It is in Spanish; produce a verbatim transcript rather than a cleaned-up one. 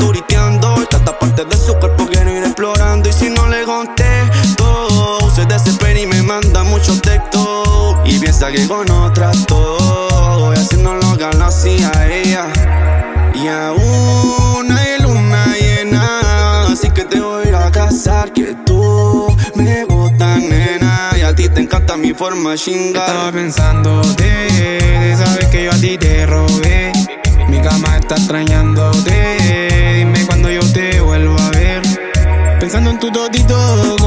turiteando. Y cada parte de su cuerpo quiero ir explorando. Y si no le contesto, se desespera y me manda muchos textos. Y piensa que con otra estoy haciendo lo que lo hacía ella. Y aún hay luna llena, así que te voy a ir a casar. Que tú me gustas, nena, y a ti te encanta mi forma de chingar. Estaba pensándote, de saber que yo a ti te robé. Mi cama está extrañándote, dime cuando yo te vuelvo a ver. Pensando en tu totito